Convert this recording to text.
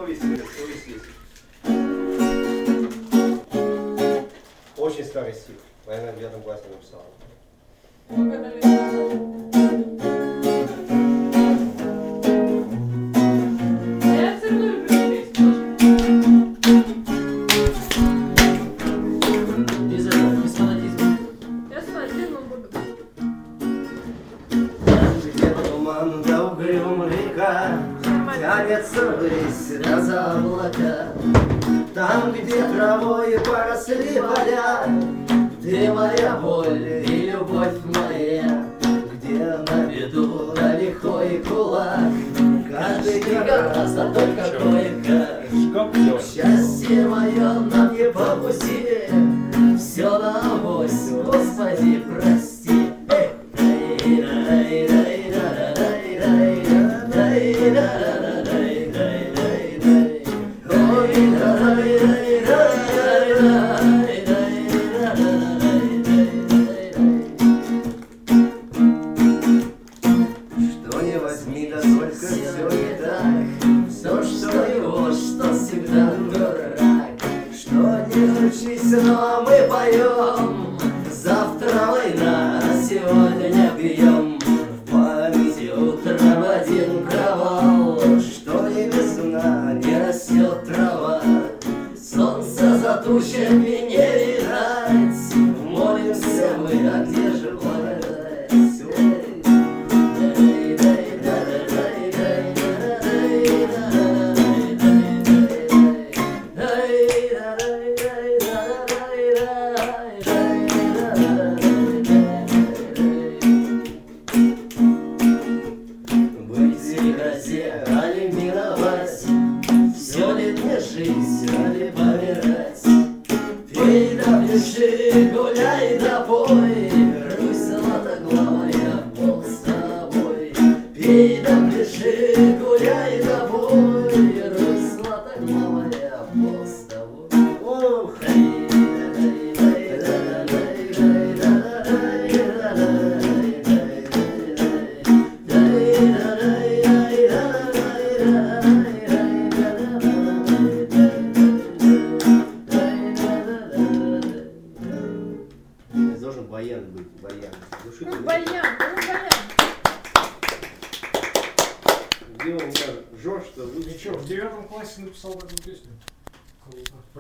совесть. Очень старый стих. Наверное, в 9 классе написал. Тянется ввысь до облака, там, где травой поросли поля, ты моя боль и любовь моя, где на виду лихой кулак, каждый не гораздо только кое-как. Счастье мое нам не по пути, все на авось, Господи, прости. Что не возьми, да только все не так, все, что его, что всегда дурак. Что не учись, но мы поем, завтра война, а сегодня пьем. В памяти утром один провал, что не весна, не растет трава. Солнце за тучами не видать, молимся мы, а где же благодать? Быть в грозе, али мировать, все ли мне жизнь, али помирать? Пей да пиши, гуляй да пой, Русь златоглавая, Бог с тобой. Пей да пиши, гуляй да пой, Русь златоглавая, Бог с тобой. Ох, должен баян быть, баян. Ну, баян. Где он жжет, что вы? Ничего, в 9 классе написал такую песню. Круто.